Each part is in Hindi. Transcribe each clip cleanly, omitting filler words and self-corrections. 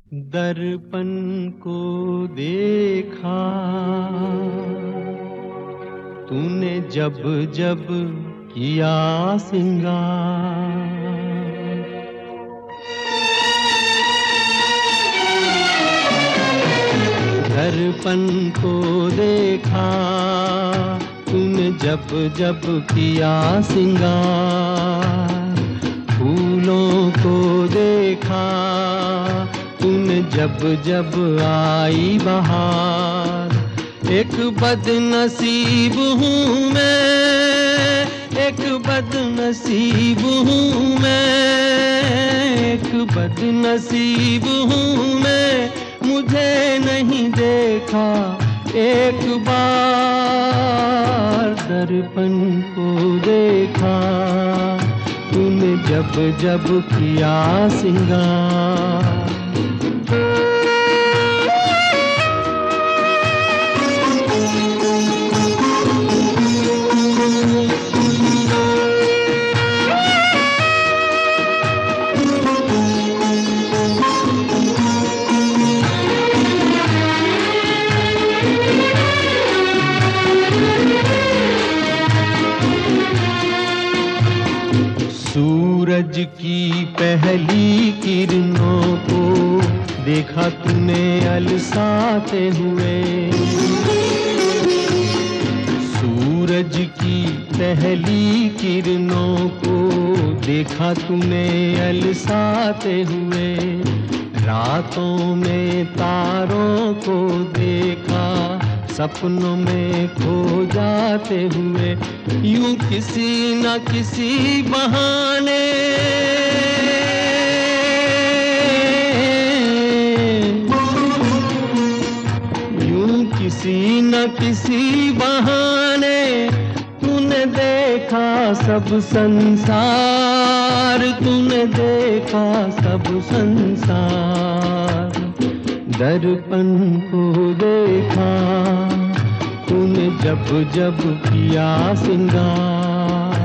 दर्पण को देखा तूने जब जब किया सिंगार। दर्पण को देखा तूने जब जब किया सिंगार। फूलों को देखा तूने जब जब आई बहार। एक बदनसीब हूँ मैं, एक बदनसीब हूँ मैं, एक बदनसीब हूँ मैं। मुझे नहीं देखा एक बार। दर्पण को देखा तूने जब जब किया सिंगार। सूरज की पहली किरणों को देखा तूने अलसाते हुए। सूरज की पहली किरणों को देखा तूने अलसाते हुए। रातों में तारों को देखा सपनों में खो जाते हुए। यूं किसी न किसी बहाने यूं किसी न किसी बहाने तूने देखा सब संसार। तूने देखा सब संसार। दर्पण को देखा तूने जब जब किया सिंगार।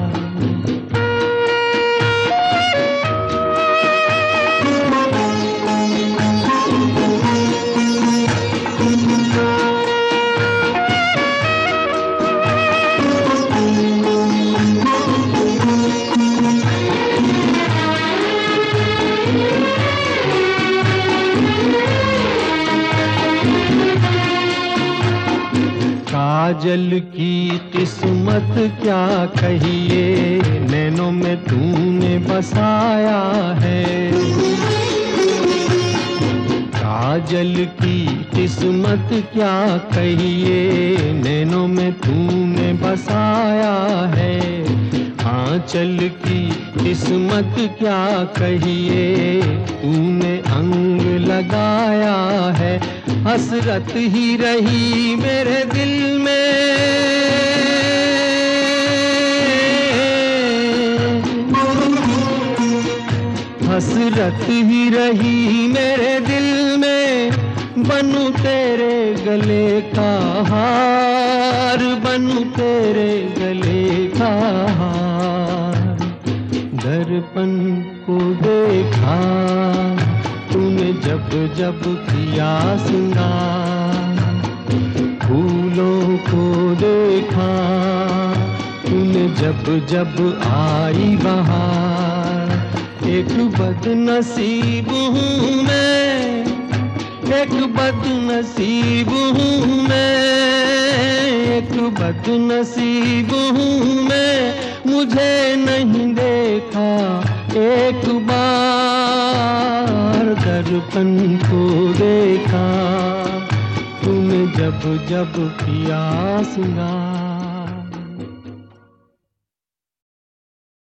काजल की किस्मत क्या कहिए, नैनों में तूने बसाया है। काजल की किस्मत क्या कहिए, नैनों में तूने बसाया है। आंचल की किस्मत क्या कहिए, तूने अंग लगाया है। हसरत ही रही मेरे दिल में, हसरत ही रही मेरे दिल में। बनूं तेरे गले का हार, बनूं तेरे गले का हार। दर्पण को देखा तूने जब जब किया सिंगार। फूलों को देखा तूने जब जब आई बहार। एक बदनसीब हूँ मैं, एक बदनसीब हूँ मैं, एक बदनसीब हूँ मैं। मुझे नहीं देखा एक बार। दर्पण को देखा तूने जब जब किया सिंगार।